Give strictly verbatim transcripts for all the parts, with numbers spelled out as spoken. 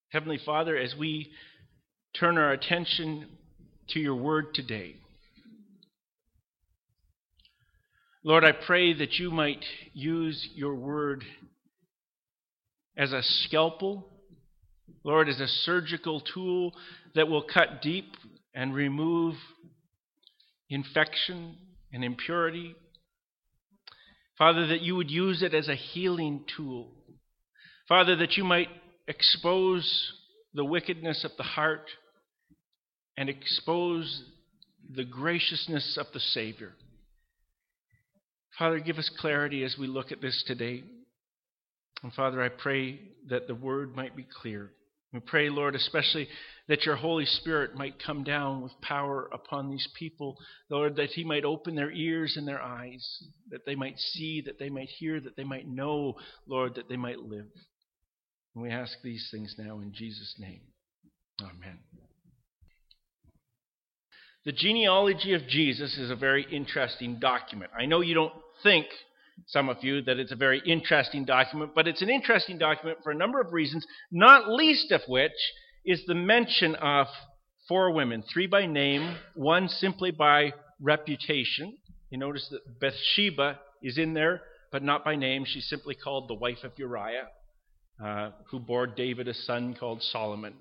Heavenly Father, as we turn our attention to your word today, Lord, I pray that you might use your word as a scalpel, Lord, as a surgical tool that will cut deep and remove infection and impurity. Father, that you would use it as a healing tool. Father, that you might expose the wickedness of the heart and expose the graciousness of the Savior. Father, give us clarity as we look at this today. And Father, I pray that the word might be clear. We pray, Lord, especially that your Holy Spirit might come down with power upon these people, Lord, that he might open their ears and their eyes, that they might see, that they might hear, that they might know, Lord, that they might live. And we ask these things now in Jesus' name. Amen. The genealogy of Jesus is a very interesting document. I know you don't think, some of you, that it's a very interesting document, but it's an interesting document for a number of reasons, not least of which is the mention of four women, three by name, one simply by reputation. You notice that Bathsheba is in there, but not by name. She's simply called the wife of Uriah, uh, who bore David a son called Solomon.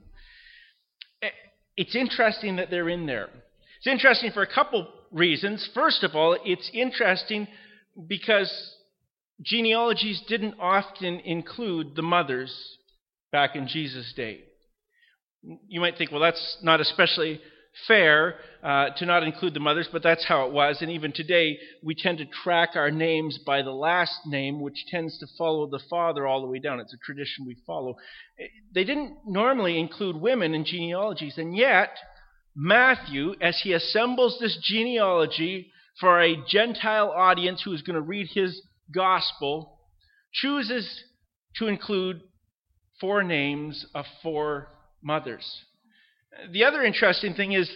It's interesting that they're in there. It's interesting for a couple reasons. First of all, it's interesting because genealogies didn't often include the mothers back in Jesus' day. You might think, well, that's not especially fair uh, to not include the mothers, but that's how it was. And even today, we tend to track our names by the last name, which tends to follow the father all the way down. It's a tradition we follow. They didn't normally include women in genealogies, and yet Matthew, as he assembles this genealogy for a Gentile audience who is going to read his gospel, chooses to include four names of four mothers. The other interesting thing is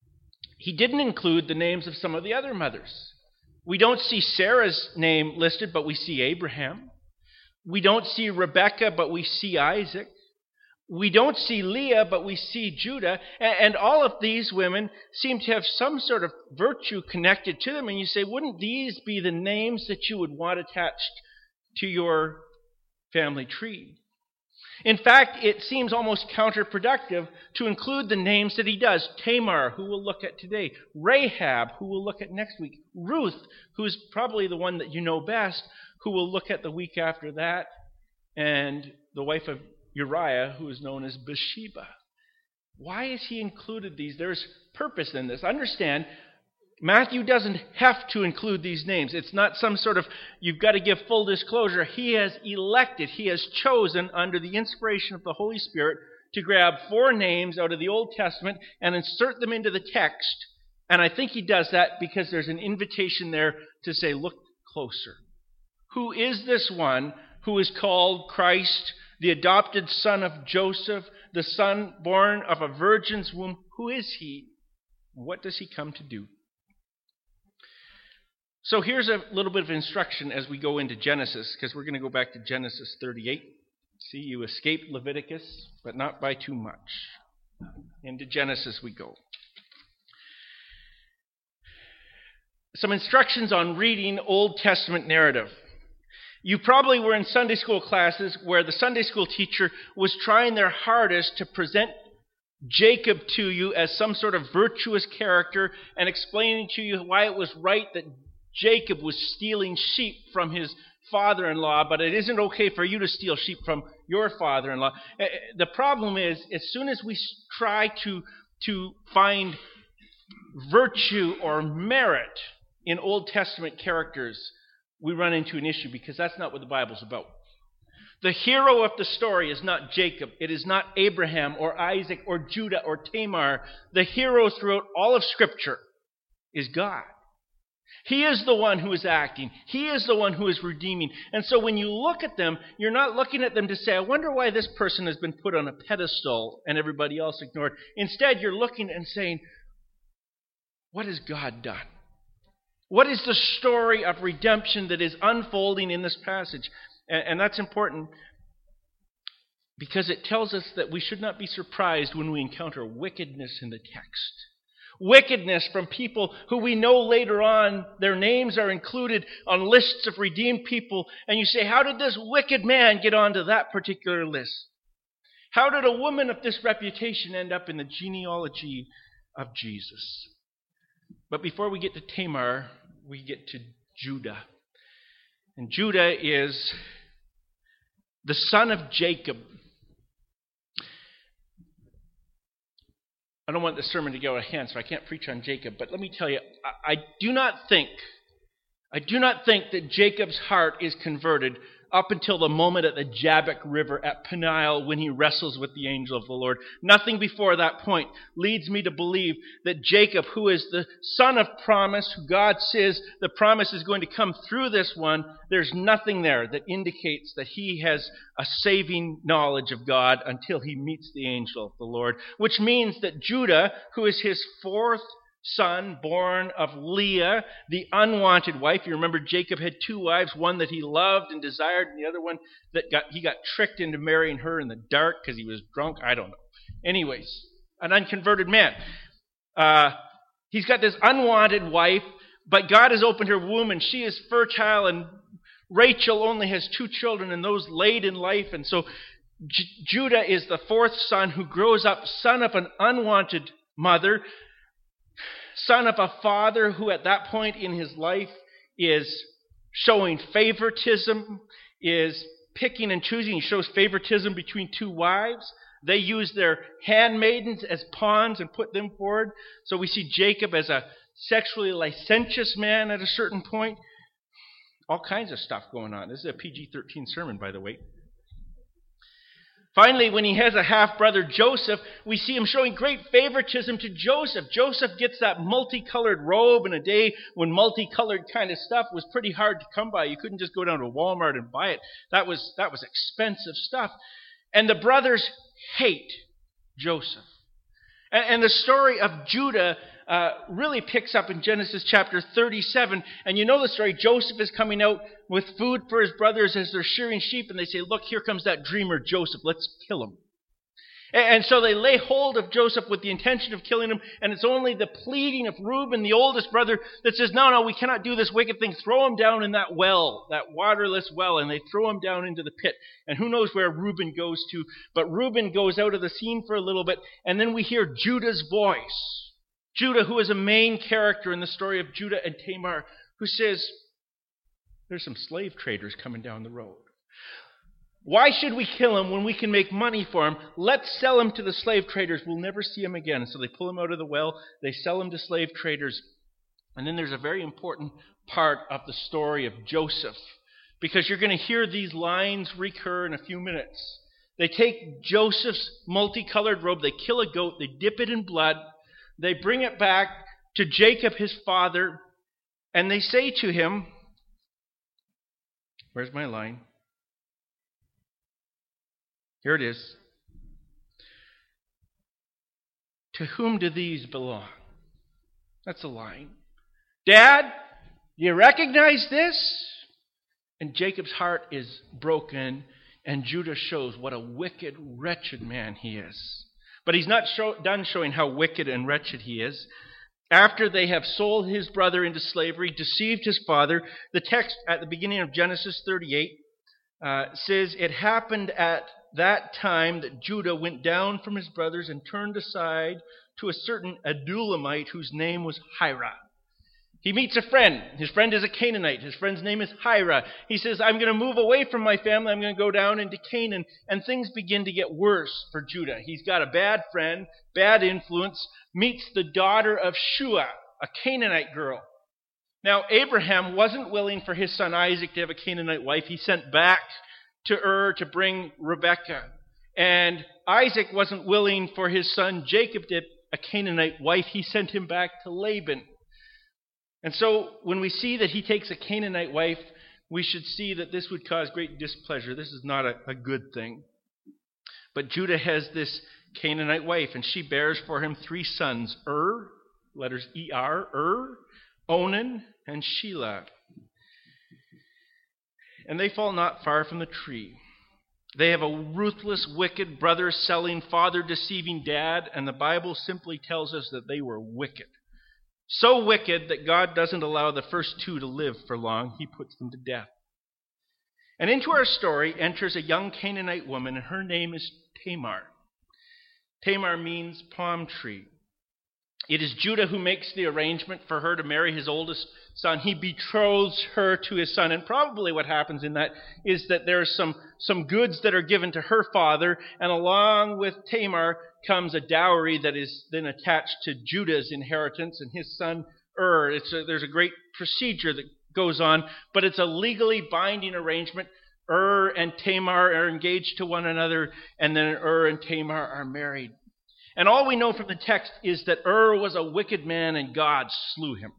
he didn't include the names of some of the other mothers. We don't see Sarah's name listed, but we see Abraham. We don't see Rebekah, but we see Isaac. We don't see Leah, but we see Judah. And all of these women seem to have some sort of virtue connected to them. And you say, wouldn't these be the names that you would want attached to your family tree? In fact, it seems almost counterproductive to include the names that he does. Tamar, who we'll look at today. Rahab, who we'll look at next week. Ruth, who's probably the one that you know best, who we'll look at the week after that. And the wife of Uriah, who is known as Bathsheba. Why has he included these? There's purpose in this. Understand, Matthew doesn't have to include these names. It's not some sort of, you've got to give full disclosure. He has elected, he has chosen under the inspiration of the Holy Spirit to grab four names out of the Old Testament and insert them into the text. And I think he does that because there's an invitation there to say, look closer. Who is this one who is called Christ, the adopted son of Joseph, the son born of a virgin's womb? Who is he? What does he come to do? So here's a little bit of instruction as we go into Genesis, because we're going to go back to Genesis thirty-eight. See, you escaped Leviticus, but not by too much. Into Genesis we go. Some instructions on reading Old Testament narrative. You probably were in Sunday school classes where the Sunday school teacher was trying their hardest to present Jacob to you as some sort of virtuous character and explaining to you why it was right that Jacob was stealing sheep from his father-in-law, but it isn't okay for you to steal sheep from your father-in-law. The problem is, as soon as we try to, to find virtue or merit in Old Testament characters, we run into an issue because that's not what the Bible's about. The hero of the story is not Jacob. It is not Abraham or Isaac or Judah or Tamar. The hero throughout all of Scripture is God. He is the one who is acting. He is the one who is redeeming. And so when you look at them, you're not looking at them to say, I wonder why this person has been put on a pedestal and everybody else ignored. Instead, you're looking and saying, what has God done? What is the story of redemption that is unfolding in this passage? And, and that's important. because it tells us that we should not be surprised when we encounter wickedness in the text. Wickedness from people who we know later on, their names are included on lists of redeemed people, and you say, how did this wicked man get onto that particular list? How did a woman of this reputation end up in the genealogy of Jesus? But before we get to Tamar, we get to Judah. And Judah is the son of Jacob. I don't want this sermon to go out of hand, so I can't preach on Jacob. But let me tell you, I, I do not think, I do not think that Jacob's heart is converted up until the moment at the Jabbok River at Peniel when he wrestles with the angel of the Lord. Nothing before that point leads me to believe that Jacob, who is the son of promise, who God says the promise is going to come through this one, there's nothing there that indicates that he has a saving knowledge of God until he meets the angel of the Lord. Which means that Judah, who is his fourth son, born of Leah, the unwanted wife. You remember Jacob had two wives, one that he loved and desired, and the other one that got he got tricked into marrying her in the dark because he was drunk. I don't know. Anyways, an unconverted man. Uh, he's got this unwanted wife, but God has opened her womb, and she is fertile, and Rachel only has two children, and those late in life, and so J- Judah is the fourth son who grows up, son of an unwanted mother, son of a father who at that point in his life is showing favoritism, is picking and choosing. He shows favoritism between two wives. They use their handmaidens as pawns and put them forward. So we see Jacob as a sexually licentious man at a certain point. All kinds of stuff going on. This is a P G thirteen sermon, by the way. Finally, when he has a half-brother, Joseph, we see him showing great favoritism to Joseph. Joseph gets that multicolored robe in a day when multicolored kind of stuff was pretty hard to come by. You couldn't just go down to Walmart and buy it. That was, that was expensive stuff. And the brothers hate Joseph. And, and the story of Judah uh, really picks up in Genesis chapter thirty-seven. And you know the story. Joseph is coming out with food for his brothers as they're shearing sheep. And they say, look, here comes that dreamer Joseph. Let's kill him. And, and so they lay hold of Joseph with the intention of killing him. And it's only the pleading of Reuben, the oldest brother, that says, no, no, we cannot do this wicked thing. Throw him down in that well, that waterless well. And they throw him down into the pit. And who knows where Reuben goes to. But Reuben goes out of the scene for a little bit. And then we hear Judah's voice. Judah, who is a main character in the story of Judah and Tamar, who says, there's some slave traders coming down the road. Why should we kill him when we can make money for him? Let's sell him to the slave traders. We'll never see him again. So they pull him out of the well. They sell him to slave traders. And then there's a very important part of the story of Joseph, because you're going to hear these lines recur in a few minutes. They take Joseph's multicolored robe. They kill a goat. They dip it in blood. They bring it back to Jacob, his father, and they say to him, where's my line? Here it is. To whom do these belong? That's a line. Dad, do you recognize this? And Jacob's heart is broken, and Judah shows what a wicked, wretched man he is. But he's not show, done showing how wicked and wretched he is. After they have sold his brother into slavery, deceived his father, the text at the beginning of Genesis thirty-eight uh, says, it happened at that time that Judah went down from his brothers and turned aside to a certain Adulamite whose name was Hira. He meets a friend. His friend is a Canaanite. His friend's name is Hira. He says, I'm going to move away from my family. I'm going to go down into Canaan. And things begin to get worse for Judah. He's got a bad friend, bad influence, meets the daughter of Shua, a Canaanite girl. Now, Abraham wasn't willing for his son Isaac to have a Canaanite wife. He sent back to Ur to bring Rebekah. And Isaac wasn't willing for his son Jacob to have a Canaanite wife. He sent him back to Laban. And so when we see that he takes a Canaanite wife, we should see that this would cause great displeasure. This is not a, a good thing. But Judah has this Canaanite wife, and she bears for him three sons, Ur, letters E R, Ur, Onan, and Shelah. And they fall not far from the tree. They have a ruthless, wicked brother selling, father deceiving dad, and the Bible simply tells us that they were wicked. So wicked that God doesn't allow the first two to live for long. He puts them to death. And into our story enters a young Canaanite woman, and her name is Tamar. Tamar means palm tree. It is Judah who makes the arrangement for her to marry his oldest son. He betroths her to his son. And probably what happens in that is that there are some, some goods that are given to her father, and along with Tamar comes a dowry that is then attached to Judah's inheritance and his son Ur. It's a, there's a great procedure that goes on, but it's a legally binding arrangement. Ur and Tamar are engaged to one another, and then Ur and Tamar are married. And all we know from the text is that Ur was a wicked man and God slew him.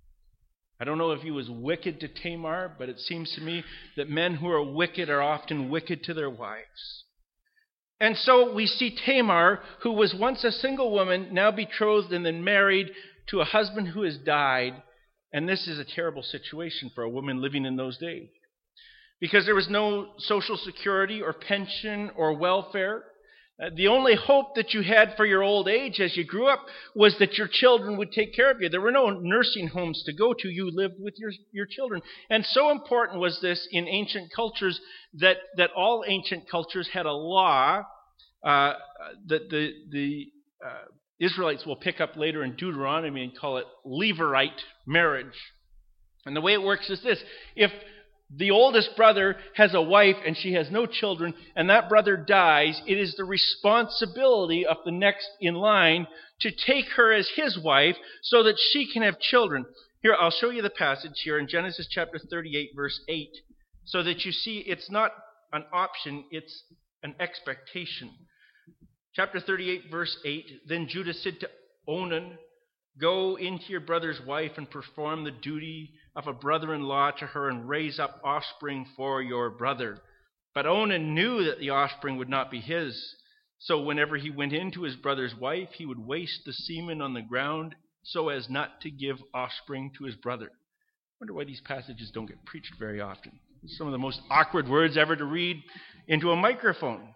I don't know if he was wicked to Tamar, but it seems to me that men who are wicked are often wicked to their wives. And so we see Tamar, who was once a single woman, now betrothed and then married to a husband who has died. And this is a terrible situation for a woman living in those days, because there was no social security or pension or welfare. Uh, the only hope that you had for your old age as you grew up was that your children would take care of you. There were no nursing homes to go to. You lived with your, your children. And so important was this in ancient cultures that, that all ancient cultures had a law uh, that the, the uh, Israelites will pick up later in Deuteronomy and call it Levirate marriage. And the way it works is this. If the oldest brother has a wife and she has no children, and that brother dies, it is the responsibility of the next in line to take her as his wife so that she can have children. Here, I'll show you the passage here in Genesis chapter thirty-eight, verse eight, so that you see it's not an option, it's an expectation. Chapter thirty-eight, verse eight, Then Judah said to Onan, Go into your brother's wife and perform the duty of a brother-in-law to her and raise up offspring for your brother. But Onan knew that the offspring would not be his. So whenever he went into his brother's wife, he would waste the semen on the ground so as not to give offspring to his brother. I wonder why these passages don't get preached very often. Some of the most awkward words ever to read into a microphone.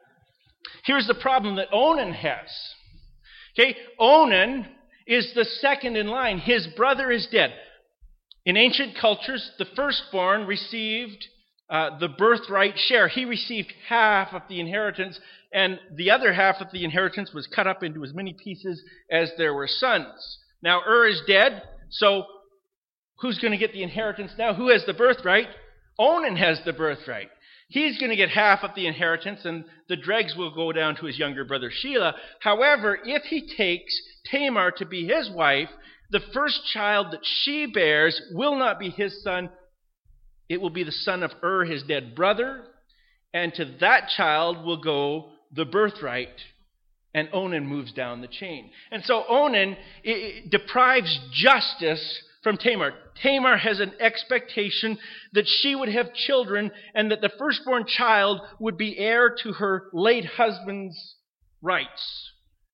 Here's the problem that Onan has. Okay, Onan is the second in line. His brother is dead. In ancient cultures, the firstborn received uh, the birthright share. He received half of the inheritance, and the other half of the inheritance was cut up into as many pieces as there were sons. Now, Ur is dead, so who's going to get the inheritance now? Who has the birthright? Onan has the birthright. He's going to get half of the inheritance, and the dregs will go down to his younger brother Shelah. However, if he takes Tamar to be his wife, the first child that she bears will not be his son. It will be the son of Ur, his dead brother, and to that child will go the birthright, and Onan moves down the chain. And so Onan it, it deprives justice from Tamar. Tamar has an expectation that she would have children and that the firstborn child would be heir to her late husband's rights.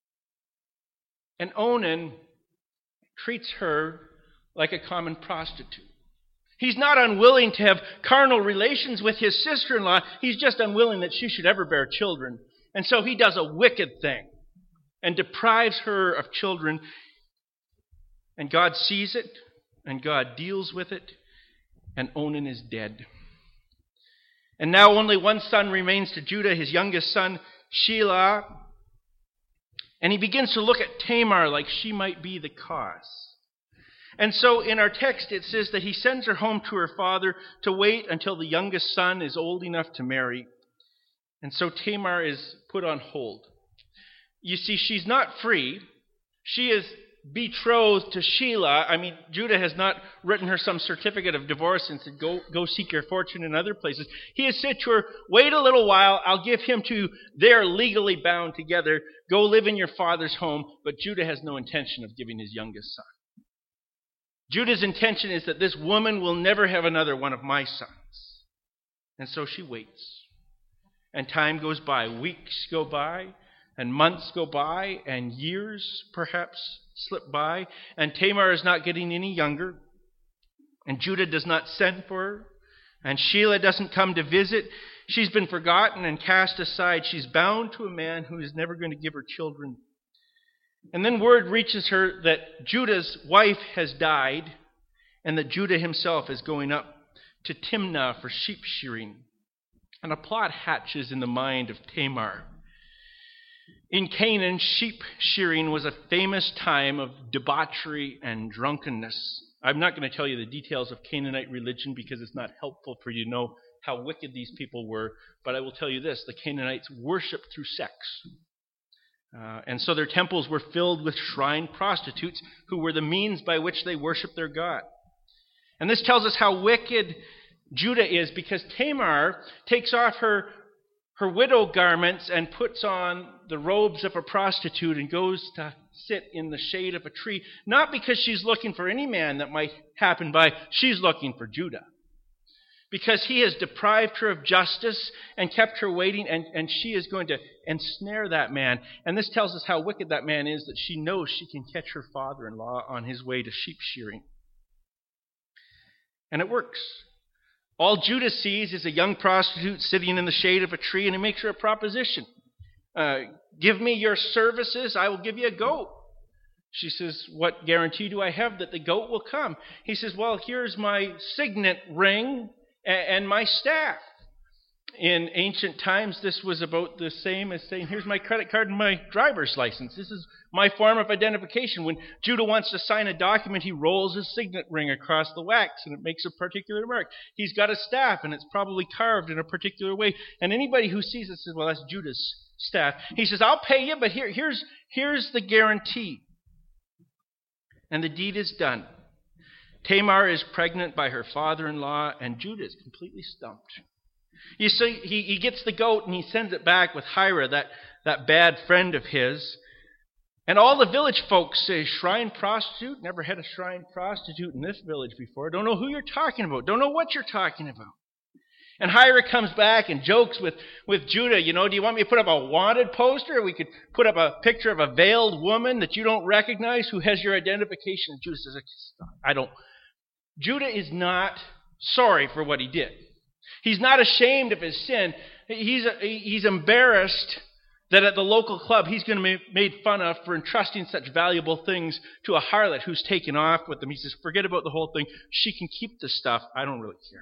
And Onan treats her like a common prostitute. He's not unwilling to have carnal relations with his sister-in-law. He's just unwilling that she should ever bear children. And so he does a wicked thing and deprives her of children. And God sees it, and God deals with it, and Onan is dead. And now only one son remains to Judah, his youngest son, Shelah. And he begins to look at Tamar like she might be the cause. And so in our text it says that he sends her home to her father to wait until the youngest son is old enough to marry. And so Tamar is put on hold. You see, she's not free. She is betrothed to Shelah. I mean, Judah has not written her some certificate of divorce and said, go, go seek your fortune in other places. He has said to her, wait a little while, I'll give him to you. They're legally bound together. Go live in your father's home. But Judah has no intention of giving his youngest son. Judah's intention is that this woman will never have another one of my sons. And so she waits. And time goes by. Weeks go by, and months go by, and years perhaps slip by, and Tamar is not getting any younger, and Judah does not send for her, and Shelah doesn't come to visit, She's been forgotten and cast aside. She's bound to a man who is never going to give her children. And then word reaches her that Judah's wife has died and that Judah himself is going up to Timnah for sheep shearing. And a plot hatches in the mind of Tamar. In Canaan, sheep shearing was a famous time of debauchery and drunkenness. I'm not going to tell you the details of Canaanite religion because it's not helpful for you to know how wicked these people were, but I will tell you this: the Canaanites worshiped through sex. Uh, and so their temples were filled with shrine prostitutes who were the means by which they worshiped their God. And this tells us how wicked Judah is, because Tamar takes off her, her widow garments and puts on the robes of a prostitute and goes to sit in the shade of a tree, not because she's looking for any man that might happen by. She's looking for Judah, because he has deprived her of justice and kept her waiting, and, and she is going to ensnare that man. And this tells us how wicked that man is, that she knows she can catch her father-in-law on his way to sheep shearing. And it works. All Judah sees is a young prostitute sitting in the shade of a tree, and he makes her a proposition. Uh, give me your services, I will give you a goat. She says, what guarantee do I have that the goat will come? He says, well, here's my signet ring and my staff. In ancient times, this was about the same as saying, here's my credit card and my driver's license. This is my form of identification. When Judah wants to sign a document, he rolls his signet ring across the wax, and it makes a particular mark. He's got a staff, and it's probably carved in a particular way. And anybody who sees it says, well, that's Judah's staff. He says, I'll pay you, but here, here's, here's the guarantee. And the deed is done. Tamar is pregnant by her father-in-law, and Judah is completely stumped. You see, he, he gets the goat and he sends it back with Hira, that, that bad friend of his. And all the village folks say, shrine prostitute? Never had a shrine prostitute in this village before. Don't know who you're talking about. Don't know what you're talking about. And Hira comes back and jokes with, with Judah. You know, do you want me to put up a wanted poster? We could put up a picture of a veiled woman that you don't recognize who has your identification. And Judah says, I don't. Judah is not sorry for what he did. He's not ashamed of his sin. He's, he's embarrassed that at the local club he's going to be made fun of for entrusting such valuable things to a harlot who's taken off with them. He says, forget about the whole thing. She can keep the stuff. I don't really care.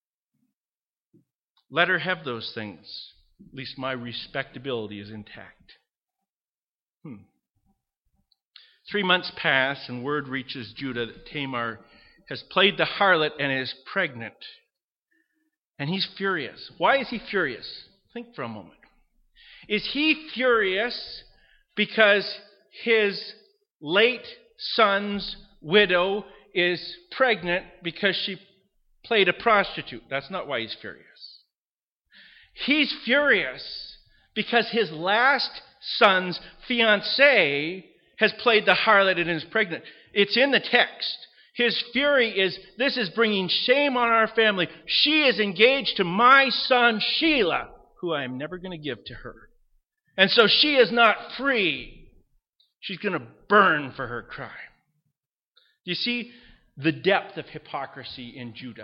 Let her have those things. At least my respectability is intact. Hmm. Three months pass and word reaches Judah that Tamar has played the harlot and is pregnant. And he's furious. Why is he furious? Think for a moment. Is he furious because his late son's widow is pregnant because she played a prostitute? That's not why he's furious. He's furious because his last son's fiancée has played the harlot and is pregnant. It's in the text. His fury is, this is bringing shame on our family. She is engaged to my son Shelah, who I am never going to give to her. And so she is not free. She's going to burn for her crime. Do you see the depth of hypocrisy in Judah?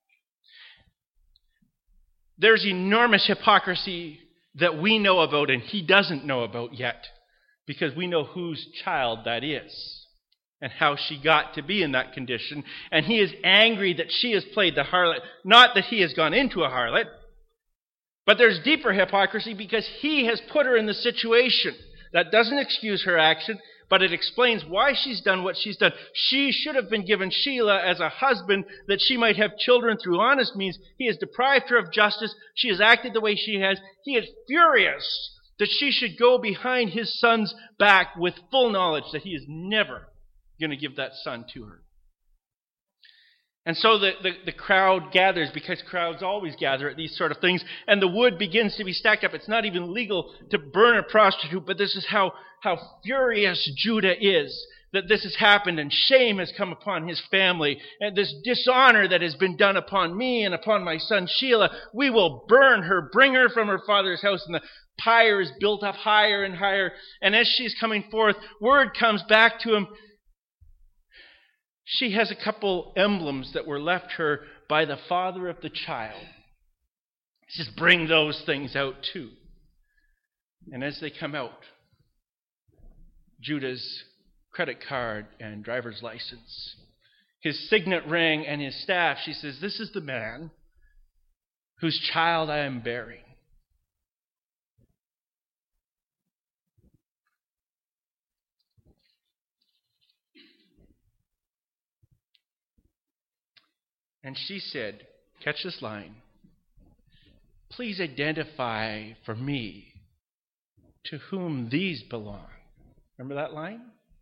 There's enormous hypocrisy that we know about and he doesn't know about yet, because we know whose child that is and how she got to be in that condition. And he is angry that she has played the harlot, not that he has gone into a harlot. But there's deeper hypocrisy because he has put her in the situation. That doesn't excuse her action, but it explains why she's done what she's done. She should have been given Shelah as a husband that she might have children through honest means. He has deprived her of justice. She has acted the way she has. He is furious that she should go behind his son's back with full knowledge that he is never going to give that son to her. And so the, the, the crowd gathers, because crowds always gather at these sort of things, and the wood begins to be stacked up. It's not even legal to burn a prostitute, but this is how, how furious Judah is that this has happened, and shame has come upon his family, and this dishonor that has been done upon me and upon my son Shelah. We will burn her, bring her from her father's house, and the pyre is built up higher and higher. And as she's coming forth, word comes back to him. She has a couple emblems that were left her by the father of the child. He says, bring those things out too. And as they come out, Judah's credit card and driver's license, his signet ring and his staff, she says, this is the man whose child I am bearing. And she said, catch this line, please identify for me to whom these belong. Remember that line?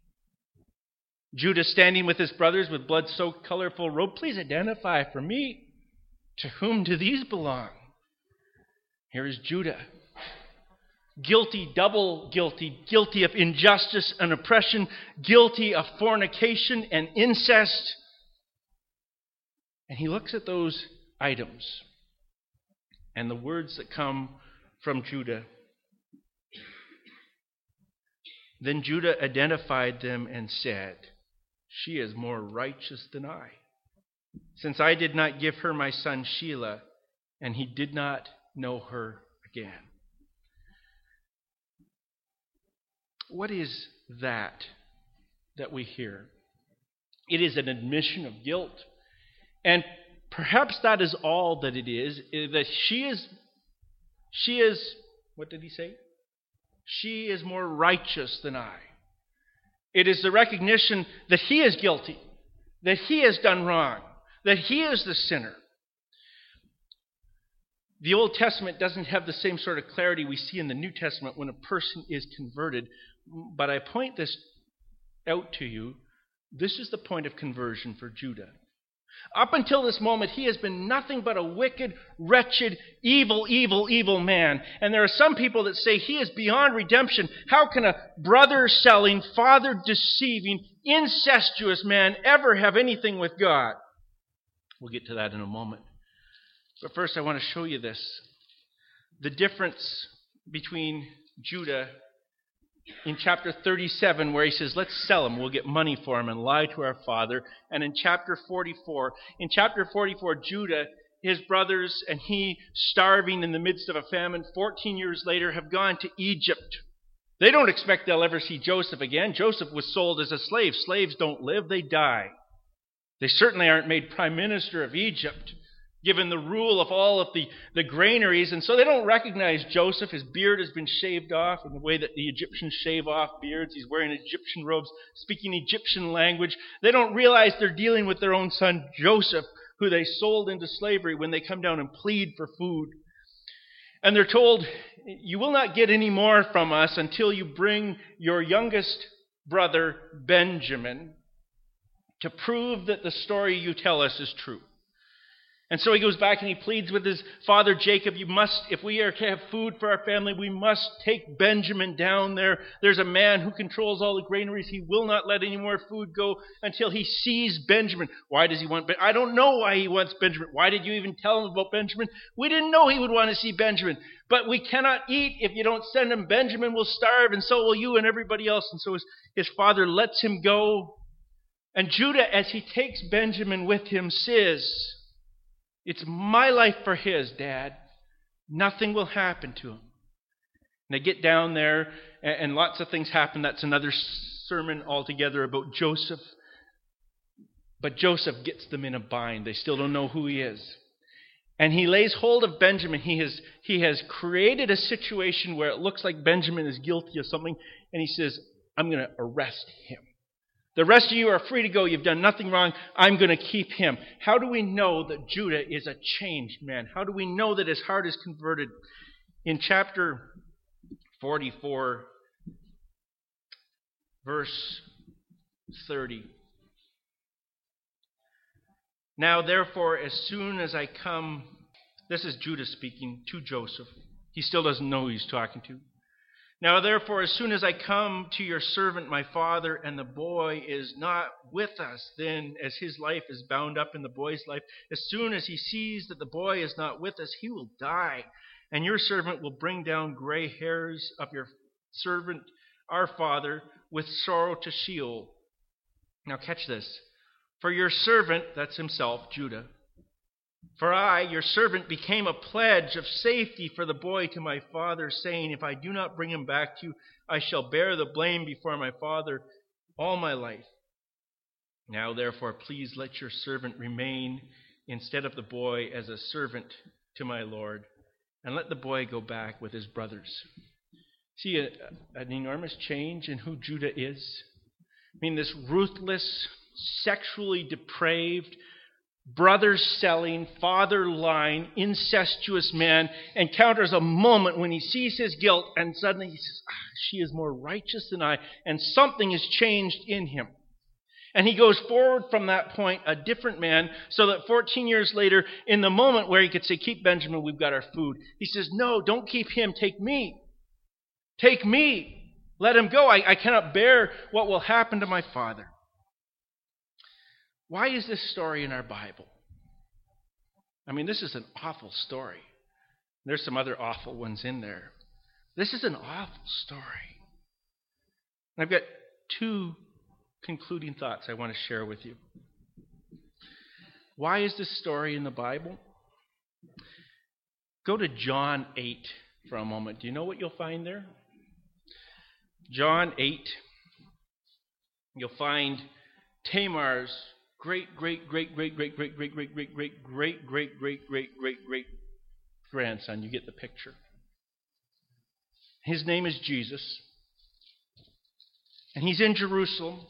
Judah standing with his brothers with blood-soaked, colorful robe. Please identify for me to whom do these belong. Here is Judah. Guilty, double guilty, guilty of injustice and oppression, guilty of fornication and incest. And he looks at those items and the words that come from Judah. Then Judah identified them and said, she is more righteous than I, since I did not give her my son Shelah, and he did not know her again. What is that that we hear? It is an admission of guilt. And perhaps that is all that it is, is that she is, she is, what did he say? She is more righteous than I. It is the recognition that he is guilty, that he has done wrong, that he is the sinner. The Old Testament doesn't have the same sort of clarity we see in the New Testament when a person is converted. But I point this out to you. This is the point of conversion for Judah. Up until this moment, he has been nothing but a wicked, wretched, evil, evil, evil man. And there are some people that say he is beyond redemption. How can a brother-selling, father-deceiving, incestuous man ever have anything with God? We'll get to that in a moment. But first, I want to show you this. The difference between Judah in chapter thirty-seven, where he says, let's sell him, we'll get money for him, and lie to our father. And in chapter forty-four, in chapter forty-four, Judah, his brothers, and he, starving in the midst of a famine, fourteen years later, have gone to Egypt. They don't expect they'll ever see Joseph again. Joseph was sold as a slave. Slaves don't live, they die. They certainly aren't made prime minister of Egypt, given the rule of all of the, the granaries. And so they don't recognize Joseph. His beard has been shaved off in the way that the Egyptians shave off beards. He's wearing Egyptian robes, speaking Egyptian language. They don't realize they're dealing with their own son Joseph, who they sold into slavery when they come down and plead for food. And they're told, you will not get any more from us until you bring your youngest brother Benjamin to prove that the story you tell us is true. And so he goes back and he pleads with his father Jacob, you must, if we are to have food for our family, we must take Benjamin down there. There's a man who controls all the granaries. He will not let any more food go until he sees Benjamin. Why does he want Benjamin? I don't know why he wants Benjamin. Why did you even tell him about Benjamin? We didn't know he would want to see Benjamin. But we cannot eat if you don't send him. Benjamin will starve, and so will you and everybody else. And so his, his father lets him go. And Judah, as he takes Benjamin with him, says, it's my life for his, Dad. Nothing will happen to him. And they get down there, and lots of things happen. That's another sermon altogether about Joseph. But Joseph gets them in a bind. They still don't know who he is. And he lays hold of Benjamin. He has, he has created a situation where it looks like Benjamin is guilty of something. And he says, I'm going to arrest him. The rest of you are free to go. You've done nothing wrong. I'm going to keep him. How do we know that Judah is a changed man? How do we know that his heart is converted? In chapter forty-four, verse thirty. Now, therefore, as soon as I come, this is Judah speaking to Joseph. He still doesn't know who he's talking to. Now, therefore, as soon as I come to your servant, my father, and the boy is not with us, then as his life is bound up in the boy's life, as soon as he sees that the boy is not with us, he will die. And your servant will bring down gray hairs of your servant, our father, with sorrow to Sheol. Now, catch this. For your servant, that's himself, Judah, For I, your servant, became a pledge of safety for the boy to my father, saying, if I do not bring him back to you, I shall bear the blame before my father all my life. Now, therefore, please let your servant remain instead of the boy as a servant to my Lord, and let the boy go back with his brothers. See a, an enormous change in who Judah is? I mean, this ruthless, sexually depraved, brother-selling, father-lying, incestuous man encounters a moment when he sees his guilt, and suddenly he says, ah, she is more righteous than I, and something has changed in him. And he goes forward from that point a different man, so that fourteen years later, in the moment where he could say, keep Benjamin, we've got our food, he says, no, don't keep him, take me. Take me. Let him go. I, I cannot bear what will happen to my father. Why is this story in our Bible? I mean, this is an awful story. There's some other awful ones in there. This is an awful story. And I've got two concluding thoughts I want to share with you. Why is this story in the Bible? Go to John eight for a moment. Do you know what you'll find there? John eight. You'll find Tamar's great, great, great, great, great, great, great, great, great, great, great, great, great, great, great, great grandson. You get the picture. His name is Jesus. And he's in Jerusalem.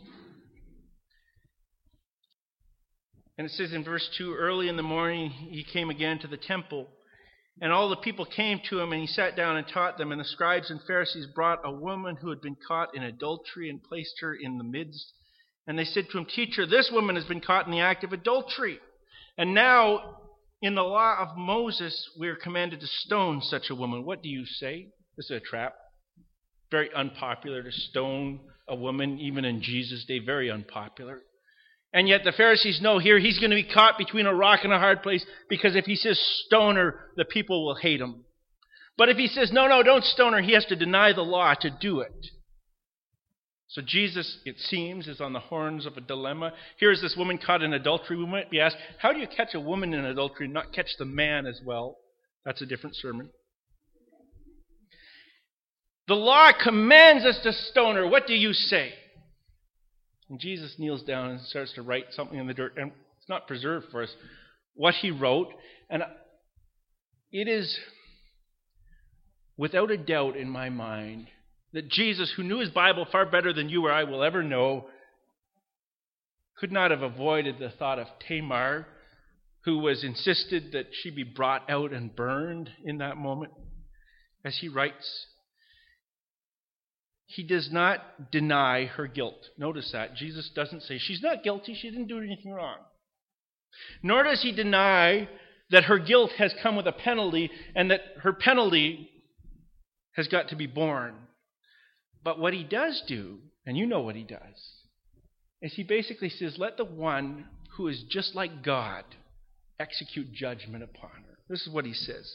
And it says in verse two, early in the morning he came again to the temple. And all the people came to him, and he sat down and taught them. And the scribes and Pharisees brought a woman who had been caught in adultery and placed her in the midst. And they said to him, Teacher, this woman has been caught in the act of adultery. And now, in the law of Moses, we are commanded to stone such a woman. What do you say? This is a trap. Very unpopular to stone a woman, even in Jesus' day. Very unpopular. And yet the Pharisees know here he's going to be caught between a rock and a hard place, because if he says stone her, the people will hate him. But if he says, no, no, don't stone her, he has to deny the law to do it. So Jesus, it seems, is on the horns of a dilemma. Here is this woman caught in adultery. We might be asked, how do you catch a woman in adultery and not catch the man as well? That's a different sermon. The law commands us to stone her. What do you say? And Jesus kneels down and starts to write something in the dirt. And it's not preserved for us what he wrote. And it is without a doubt in my mind that Jesus, who knew his Bible far better than you or I will ever know, could not have avoided the thought of Tamar, who was insisted that she be brought out and burned in that moment. As he writes, he does not deny her guilt. Notice that. Jesus doesn't say, she's not guilty, she didn't do anything wrong. Nor does he deny that her guilt has come with a penalty, and that her penalty has got to be borne. But what he does do, and you know what he does, is he basically says, let the one who is just like God execute judgment upon her. This is what he says.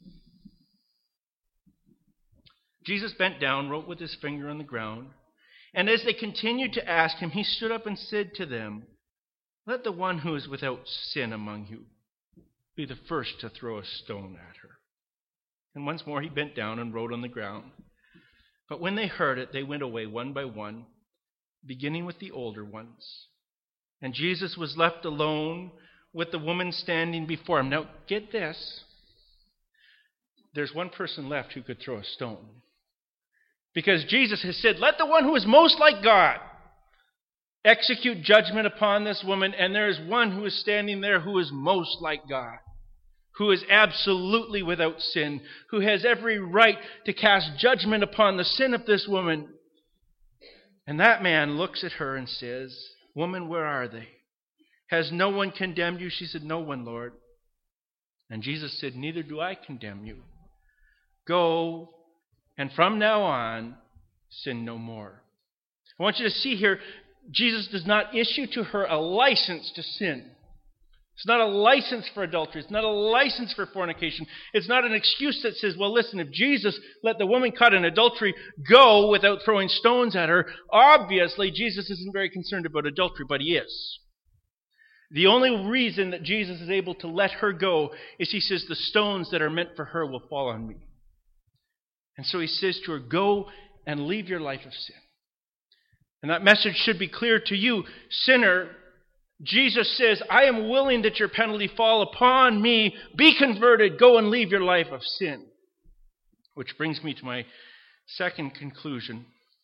Jesus bent down, wrote with his finger on the ground, and as they continued to ask him, he stood up and said to them, let the one who is without sin among you be the first to throw a stone at her. And once more he bent down and wrote on the ground. But when they heard it, they went away one by one, beginning with the older ones. And Jesus was left alone with the woman standing before him. Now, get this. There's one person left who could throw a stone. Because Jesus has said, let the one who is most like God execute judgment upon this woman. And there is one who is standing there who is most like God, who is absolutely without sin, who has every right to cast judgment upon the sin of this woman. And that man looks at her and says, woman, where are they? Has no one condemned you? She said, no one, Lord. And Jesus said, neither do I condemn you. Go, and from now on, sin no more. I want you to see here, Jesus does not issue to her a license to sin. It's not a license for adultery. It's not a license for fornication. It's not an excuse that says, well, listen, if Jesus let the woman caught in adultery go without throwing stones at her, obviously Jesus isn't very concerned about adultery, but he is. The only reason that Jesus is able to let her go is he says, the stones that are meant for her will fall on me. And so he says to her, go and leave your life of sin. And that message should be clear to you, sinner. Jesus says, I am willing that your penalty fall upon me. Be converted. Go and leave your life of sin. Which brings me to my second conclusion.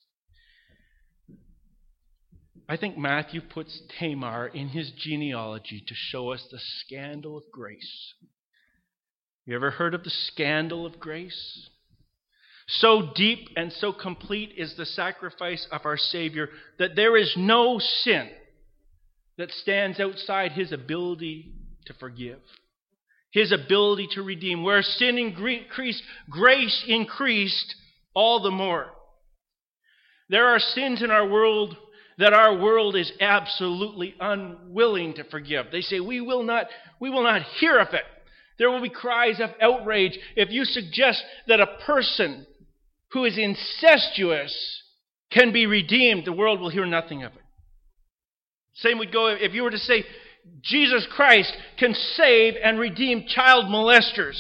I think Matthew puts Tamar in his genealogy to show us the scandal of grace. You ever heard of the scandal of grace? So deep and so complete is the sacrifice of our Savior that there is no sin that stands outside his ability to forgive, his ability to redeem. Where sin increased, grace increased all the more. There are sins in our world that our world is absolutely unwilling to forgive. They say, we will not, we will not hear of it. There will be cries of outrage if you suggest that a person who is incestuous can be redeemed. The world will hear nothing of it. Same would go if you were to say, Jesus Christ can save and redeem child molesters.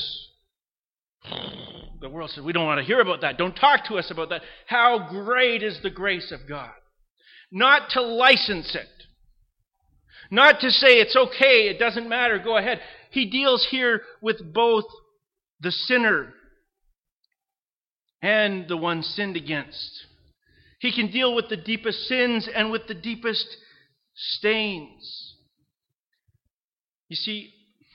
The world says, we don't want to hear about that. Don't talk to us about that. How great is the grace of God. Not to license it. Not to say it's okay, it doesn't matter, go ahead. He deals here with both the sinner and the one sinned against. He can deal with the deepest sins and with the deepest stains. You see,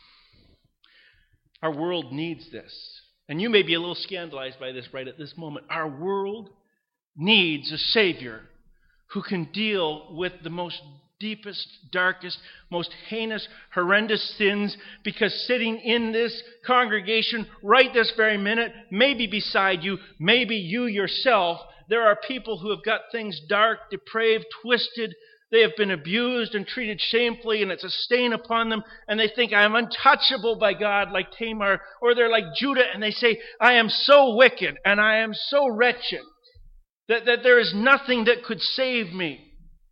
our world needs this. And you may be a little scandalized by this right at this moment. Our world needs a Savior who can deal with the most deepest, darkest, most heinous, horrendous sins, because sitting in this congregation right this very minute, maybe beside you, maybe you yourself, there are people who have got things dark, depraved, twisted. They have been abused and treated shamefully, and it's a stain upon them, and they think, I am untouchable by God like Tamar, or they're like Judah, and they say, I am so wicked, and I am so wretched, that, that there is nothing that could save me.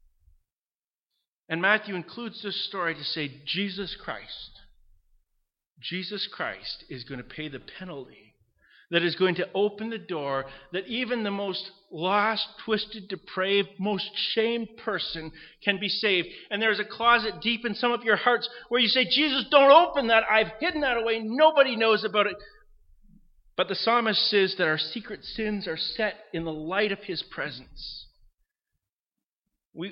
And Matthew includes this story to say, Jesus Christ, Jesus Christ is going to pay the penalty that is going to open the door that even the most lost, twisted, depraved, most shamed person can be saved. And there's a closet deep in some of your hearts where you say, Jesus, don't open that. I've hidden that away. Nobody knows about it. But the psalmist says that our secret sins are set in the light of his presence. We,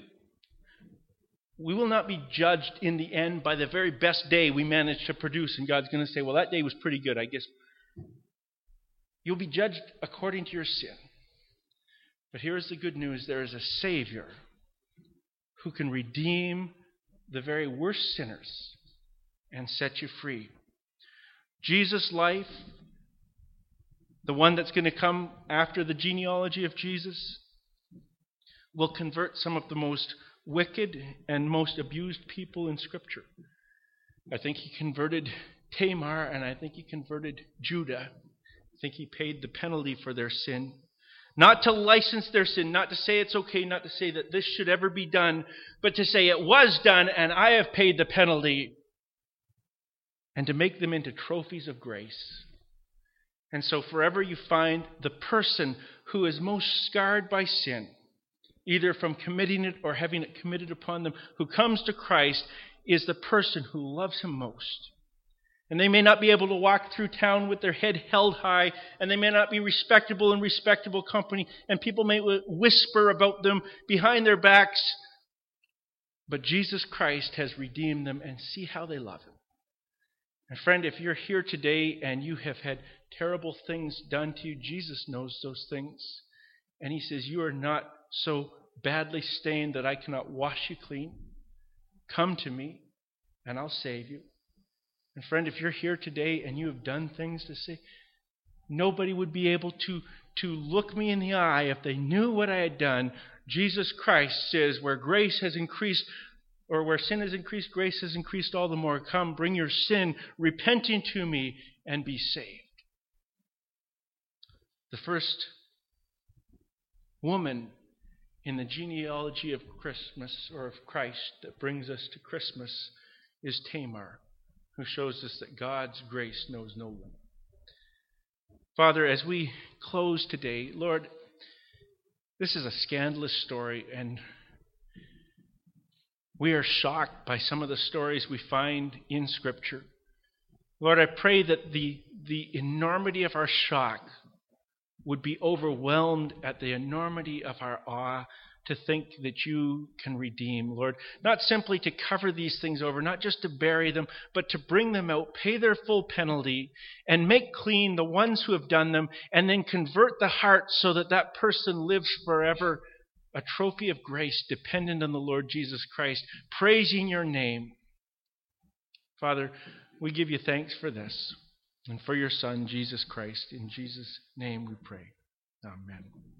we will not be judged in the end by the very best day we managed to produce. And God's going to say, well, that day was pretty good, I guess. You'll be judged according to your sin. But here's the good news. There is a Savior who can redeem the very worst sinners and set you free. Jesus' life, the one that's going to come after the genealogy of Jesus, will convert some of the most wicked and most abused people in Scripture. I think he converted Tamar, and I think he converted Judah. I think he paid the penalty for their sin. Not to license their sin, not to say it's okay, not to say that this should ever be done, but to say it was done and I have paid the penalty. And to make them into trophies of grace. And so forever you find the person who is most scarred by sin, either from committing it or having it committed upon them, who comes to Christ, is the person who loves him most. And they may not be able to walk through town with their head held high, and they may not be respectable in respectable company, and people may whisper about them behind their backs. But Jesus Christ has redeemed them, and see how they love him. And friend, if you're here today and you have had terrible things done to you, Jesus knows those things. And he says, you are not so badly stained that I cannot wash you clean. Come to me, and I'll save you. And friend, if you're here today and you have done things to say, nobody would be able to, to look me in the eye if they knew what I had done. Jesus Christ says, where grace has increased, or where sin has increased, grace has increased all the more. Come, bring your sin, repenting to me, and be saved. The first woman in the genealogy of Christmas, or of Christ, that brings us to Christmas is Tamar, who shows us that God's grace knows no limit. Father, as we close today, Lord, this is a scandalous story, and we are shocked by some of the stories we find in Scripture. Lord, I pray that the, the enormity of our shock would be overwhelmed at the enormity of our awe to think that you can redeem, Lord. Not simply to cover these things over, not just to bury them, but to bring them out, pay their full penalty, and make clean the ones who have done them, and then convert the heart so that that person lives forever, a trophy of grace dependent on the Lord Jesus Christ, praising your name. Father, we give you thanks for this and for your Son, Jesus Christ. In Jesus' name we pray. Amen.